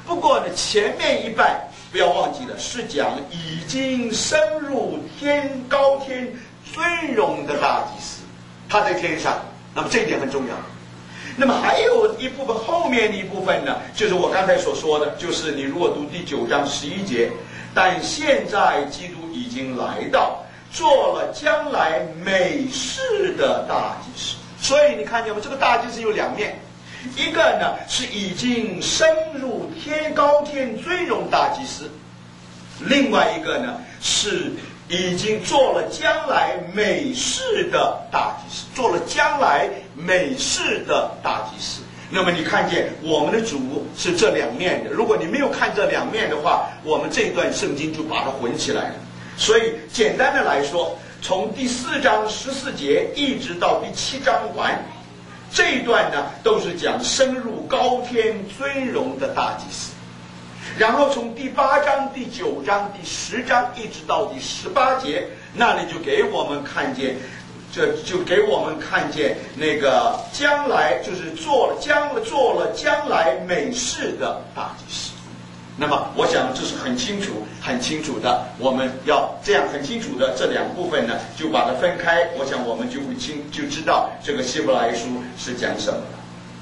不过呢，前面一半不要忘记了，是讲已经升入高天尊荣的大祭司，他在天上，那么这一点很重要。那么还有一部分，后面的一部分呢，就是我刚才所说的，就是你如果读第9章11节，但现在基督已经来到，做了将来美事的大祭司。所以你看见吗？这个大祭司有两面，一个呢是已经升入高天尊荣大祭司，另外一个呢是已经做了将来美事的大祭司，做了将来美事的大祭司。那么你看见我们的主是这两面的，如果你没有看这两面的话，我们这一段圣经就把它混起来了。所以简单的来说，从第4章14节一直到第7章完，这一段呢都是讲升入高天尊荣的大祭司。然后从第8章、第9章、第10章一直到第18节，那里就给我们看见，就给我们看见那个将来就是做了将来美事的大祭司。那么我想这是很清楚的，我们要这样很清楚的这两部分呢，就把它分开，我想我们就知道这个希伯来书是讲什么的。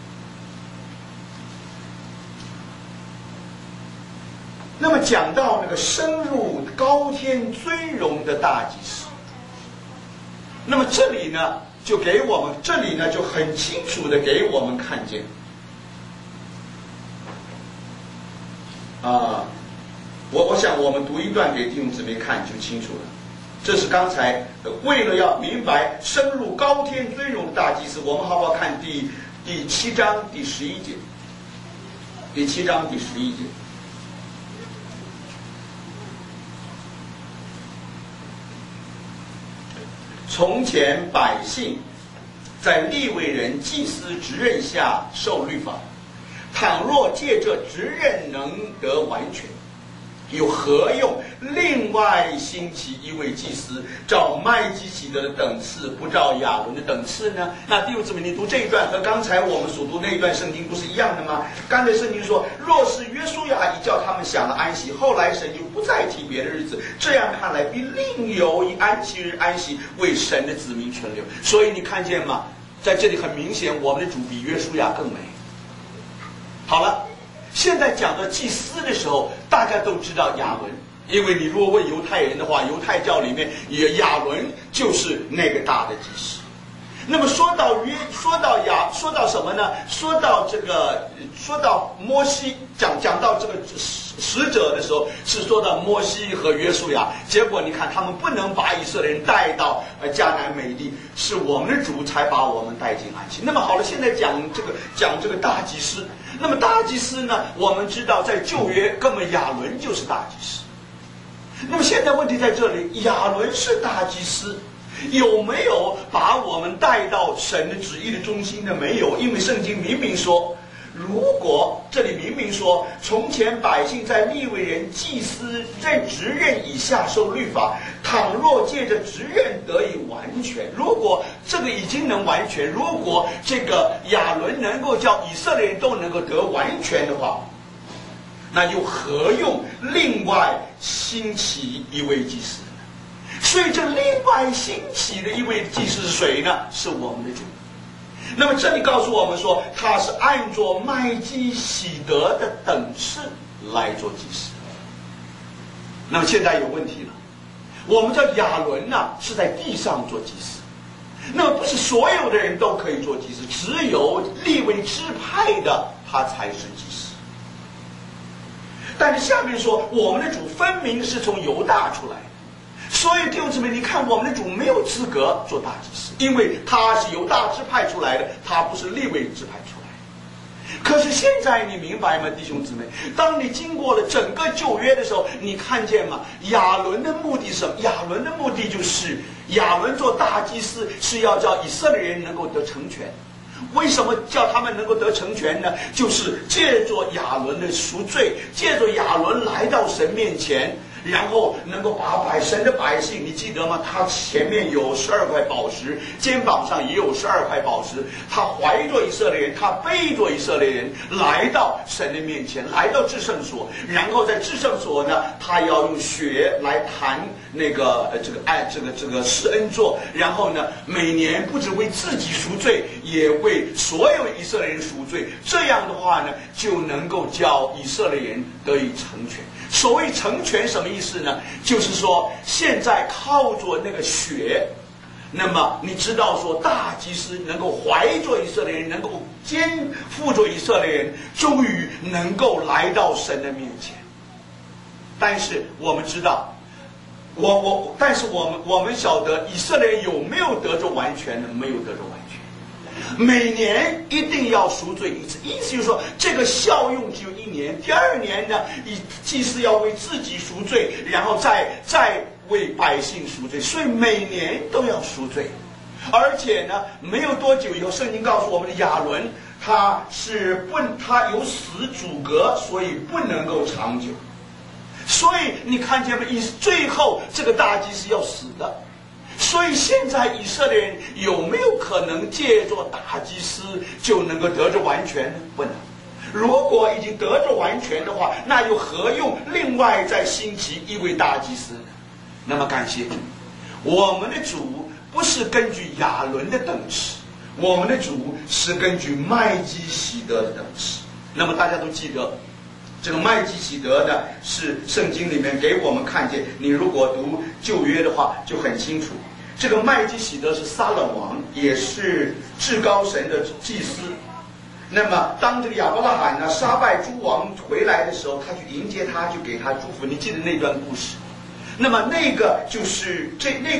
那么讲到那个升入高天尊荣的大祭司，那么这里呢就很清楚的给我们看见我想我们读一段给弟兄姊妹看就清楚了。这是刚才为了要明白升入高天尊荣的大祭司，我们好不好看第7章第11节？第7章第11节。从前百姓在利未人祭司职任下受律法，倘若借这职任能得完全，有何用另外兴起一位祭司，照麦基洗德的等次，不照亚伦的等次呢？那弟兄姊妹，你读这一段和刚才我们所读那一段圣经不是一样的吗？刚才圣经说，若是约书亚已叫他们享了安息，后来神就不再提别的日子，这样看来必另有一安息日安息，为神的子民存留。所以你看见吗？在这里很明显，我们的主比约书亚更美。好了，现在讲到祭司的时候，大家都知道亚伦，因为你如果问犹太人的话，犹太教里面亚伦就是那个大的祭司。那么说到什么呢？说到摩西，讲到这个使者的时候，是说到摩西和约书亚。结果你看，他们不能把以色列人带到迦南美地，是我们的主才把我们带进安息。那么好了，现在讲这个大祭司。那么大祭司呢，我们知道在旧约根本亚伦就是大祭司。那么现在问题在这里，亚伦是大祭司，有没有把我们带到神的旨意的中心呢？没有，因为圣经明明说，如果这里明明说，从前百姓在利未人祭司职任以下受律法，倘若借着职任得以完全，如果这个已经能完全，如果这个亚伦能够叫以色列人都能够得完全的话，那又何用另外兴起一位祭司呢？所以这另外兴起的一位祭司是谁呢？是我们的主。那么这里告诉我们说，他是按着麦基洗德的等次来做祭司。那么现在有问题了，我们知道亚伦呢是在地上做祭司，那么不是所有的人都可以做祭司，只有利未支派的他才是祭司。但是下面说，我们的主分明是从犹大出来的，所以弟兄姊妹，你看我们的主没有资格做大祭司，因为他是犹大支派出来的，他不是利未支派出来的。可是现在你明白吗，弟兄姊妹？当你经过了整个旧约的时候，你看见吗？亚伦的目的是什么？亚伦的目的就是亚伦做大祭司是要叫以色列人能够得成全。为什么叫他们能够得成全呢？就是借着亚伦的赎罪，借着亚伦来到神面前， 然后能够把神的百姓，你记得吗？他前面有12块宝石，肩膀上也有12块宝石，他怀着以色列人，他背着以色列人来到神的面前，来到至圣所，然后在至圣所呢，他要用血来弹那个这个施恩座，然后呢，每年不只为自己赎罪，也为所有以色列人赎罪。这样的话呢，就能够叫以色列人得以成全。所谓成全什么意思呢？就是说现在靠着那个血，那么你知道说大祭司能够怀着以色列人，能够肩负着以色列人，终于能够来到神的面前。但是我们知道，但是我们晓得以色列人有没有得着完全呢？没有得着完全。每年一定要赎罪一次，意思就是说这个效用只有1年，第2年呢，祭司要为自己赎罪，然后再为百姓赎罪，所以每年都要赎罪。而且呢，没有多久以后，圣经告诉我们的亚伦，他有死阻隔，所以不能够长久。所以你看见没？最后这个大祭司要死的。所以现在以色列人有没有可能借着大祭司就能够得着完全呢？不能。如果已经得着完全的话，那又何用另外再兴起一位大祭司呢？那么感谢主，我们的主不是根据亚伦的等次，我们的主是根据麦基洗德的等次。那么大家都记得，这个麦基洗德呢，是圣经里面给我们看见，你如果读旧约的话就很清楚。这个麦基洗德是撒冷王，也是至高神的祭司。那么当这个亚伯拉罕呢杀败诸王回来的时候，他去迎接他，就给他祝福。你记得那段故事？那么那个就是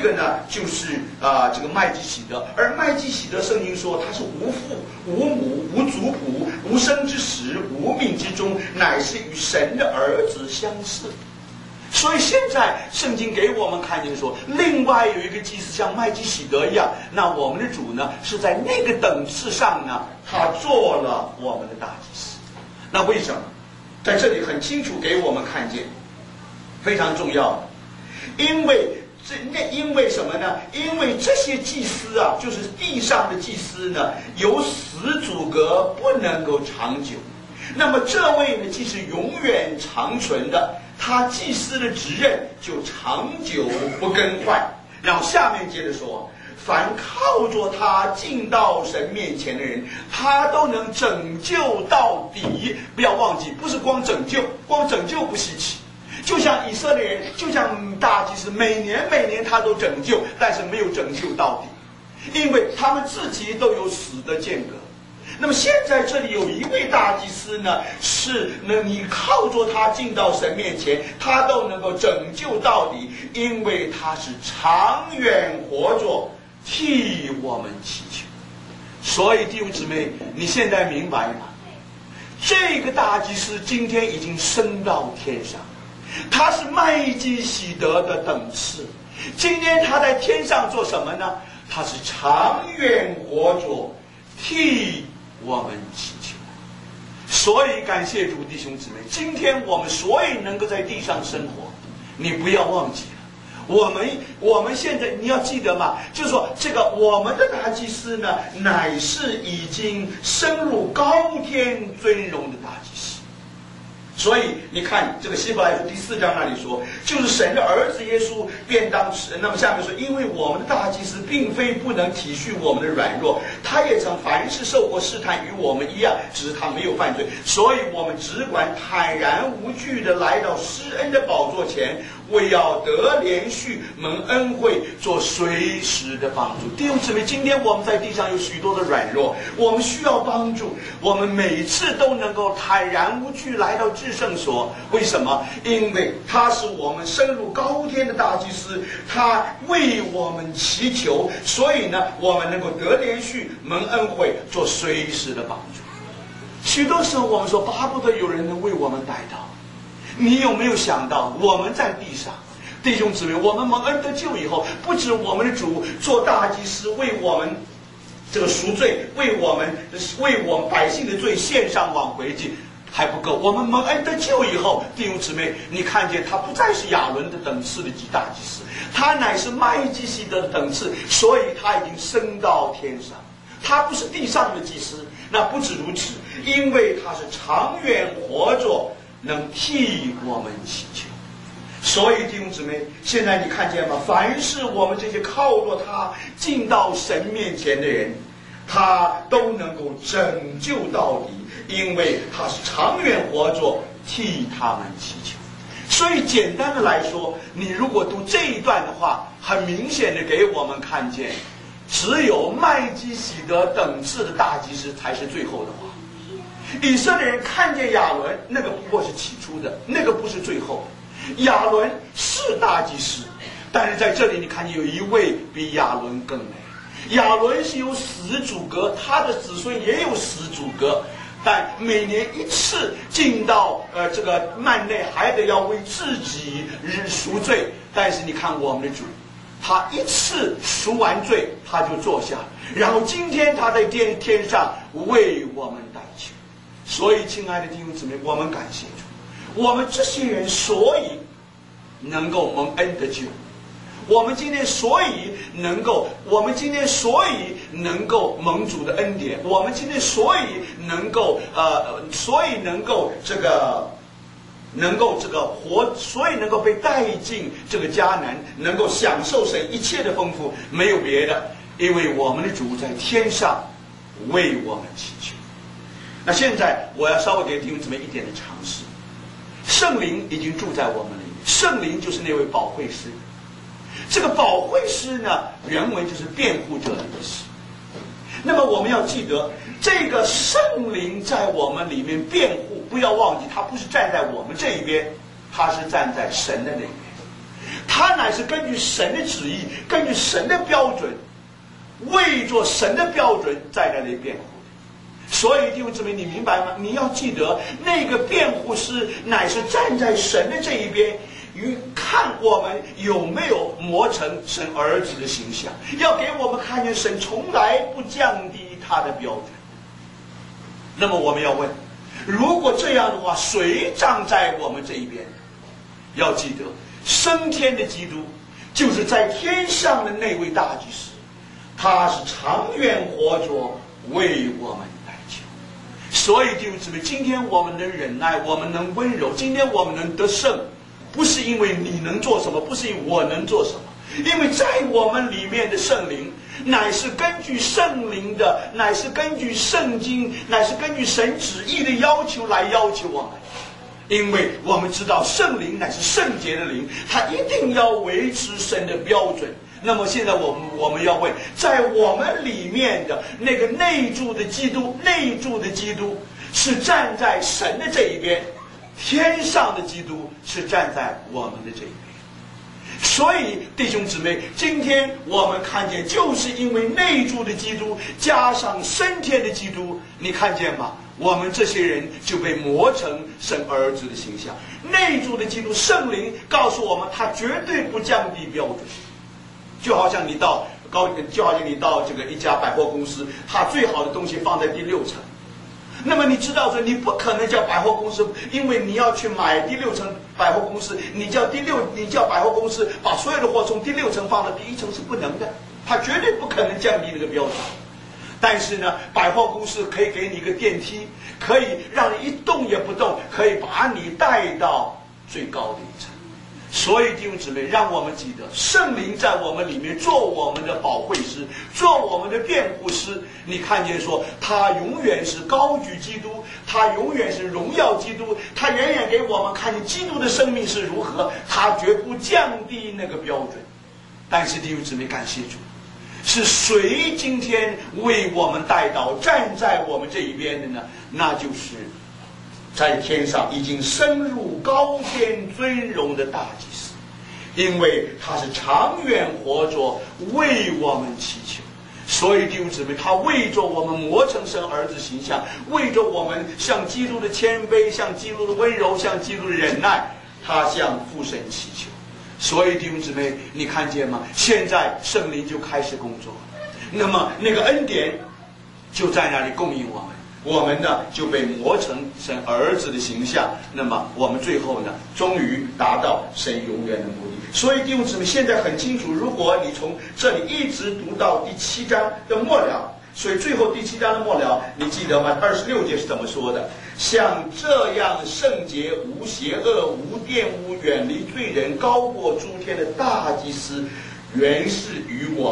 这个麦基洗德。而麦基洗德圣经说他是无父无母无族谱无生之始无命之终，乃是与神的儿子相似。所以现在圣经给我们看见说，另外有一个祭司像麦基洗德一样，那我们的主呢是在那个等次上呢，他做了我们的大祭司。那为什么？在这里很清楚给我们看见，非常重要的。因为什么呢？因为这些祭司啊，就是地上的祭司呢，有死阻隔，不能够长久。那么这位呢，既是永远长存的，他祭司的职任就长久不更换。然后下面接着说，凡靠着他进到神面前的人，他都能拯救到底。不要忘记，不是光拯救不稀奇。就像以色列人，就像大祭司，每年他都拯救，但是没有拯救到底，因为他们自己都有死的间隔。那么现在这里有一位大祭司呢，是你靠着他进到神面前，他都能够拯救到底，因为他是长远活着，替我们祈求。所以弟兄姊妹，你现在明白吗？这个大祭司今天已经升到天上，他是麦基洗德的等次。今天他在天上做什么呢？他是长远活着，替我们祈求。所以感谢主，弟兄姊妹，今天我们所以能够在地上生活，你不要忘记了，我们现在你要记得嘛，就是说这个我们的大祭司呢，乃是已经升入高天尊荣的大祭司。所以你看这个希伯来书第4章那里说，就是神的儿子耶稣便当时。那么下面说，因为我们的大祭司并非不能体恤我们的软弱，他也曾凡事受过试探，与我们一样，只是他没有犯罪。所以我们只管坦然无惧的来到施恩的宝座前，为要得连续蒙恩惠，做随时的帮助。弟兄姊妹，今天我们在地上有许多的软弱，我们需要帮助，我们每次都能够坦然无惧来到至圣所。为什么？因为他是我们升入高天的大祭司，他为我们祈求，所以呢，我们能够得连续蒙恩惠，做随时的帮助。许多时候我们说巴不得有人能为我们代祷，你有没有想到我们在地上，弟兄姊妹，我们蒙恩得救以后，不止我们的主做大祭司为我们这个赎罪，为我们百姓的罪献上挽回祭， 还不够。我们蒙恩得救以后，弟兄姊妹，你看见他不再是亚伦的等次的大祭司，他乃是麦基洗德的等次，所以他已经升到天上。他不是地上的祭司，那不止如此，因为他是长远活着，能替我们祈求。所以弟兄姊妹，现在你看见吗？凡是我们这些靠着他进到神面前的人，他都能够拯救到底，因为他是长远活着，替他们祈求。所以简单的来说，你如果读这一段的话，很明显的给我们看见，只有麦基洗德等次的大祭司才是最后的话。以色列人看见亚伦，那个不过是起初的，那个不是最后的。亚伦是大祭司，但是在这里你看见有一位比亚伦更美。亚伦是有死主格，他的子孙也有死主格，但每年一次进到这个幔内，还得要为自己赎罪。但是你看我们的主，他一次赎完罪他就坐下，然后今天他在天上为我们代求。所以亲爱的弟兄姊妹，我们感谢主，我们这些人所以能够蒙恩得救，我们今天所以能够蒙主的恩典，我们今天所以能够被带进这个迦南，能够享受神一切的丰富，没有别的，因为我们的主在天上为我们祈求。那现在我要稍微给弟兄姊妹一点的尝试，圣灵已经住在我们里面，圣灵就是那位保惠师。这个保惠师呢，原文就是辩护者的意思。那么我们要记得，这个圣灵在我们里面辩护，不要忘记，他不是站在我们这一边，他是站在神的那边。他乃是根据神的旨意，根据神的标准，为着神的标准在那里辩护。所以弟兄姊妹，你明白吗？你要记得，那个辩护师乃是站在神的这一边，看我们有没有磨成神儿子的形象，要给我们看见神从来不降低他的标准。那么我们要问，如果这样的话，谁站在我们这一边？要记得，升天的基督就是在天上的那位大祭司，他是长远活着为我们代求。所以弟兄姊妹，今天我们能忍耐，我们能温柔，今天我们能得胜，不是因为你能做什么，不是因为我能做什么，因为在我们里面的圣灵乃是根据圣灵的，乃是根据圣经，乃是根据神旨意的要求来要求我们。因为我们知道圣灵乃是圣洁的灵，他一定要维持神的标准。那么现在我们要问，在我们里面的那个内住的基督是站在神的这一边，天上的基督是站在我们的这一边。所以弟兄姊妹，今天我们看见，就是因为内住的基督加上升天的基督，你看见吗？我们这些人就被磨成神儿子的形象。内住的基督圣灵告诉我们，他绝对不降低标准。就好像你到这个一家百货公司，他最好的东西放在第6层，那么你知道说，你不可能叫百货公司，因为你要去买第6层百货公司，你叫百货公司把所有的货从第6层放到第1层是不能的，他绝对不可能降低那个标准。但是呢，百货公司可以给你一个电梯，可以让你一动也不动，可以把你带到最高的一层。所以弟兄姊妹，让我们记得，圣灵在我们里面做我们的保惠师，做我们的辩护师。你看见说，他永远是高举基督，他永远是荣耀基督，他远远给我们看见基督的生命是如何，他绝不降低那个标准。但是弟兄姊妹，感谢主，是谁今天为我们代祷，站在我们这一边的呢？那就是在天上已经升入高天尊荣的大祭司，因为他是长远活着为我们祈求。所以弟兄姊妹，他为着我们磨成神儿子形象，为着我们向基督的谦卑，向基督的温柔，向基督的忍耐，他向父神祈求。所以弟兄姊妹，你看见吗？现在圣灵就开始工作，那么那个恩典就在那里供应我们。 我们呢就被磨成儿子的形象，那么我们最后呢，终于达到神永远的目的。所以弟兄姊妹，现在很清楚，如果你从这里一直读到第7章的末了，所以最后第7章的末了，你记得吗？26节是怎么说的？像这样圣洁、无邪恶、无玷污、远离罪人、高过诸天的大祭司，原是与我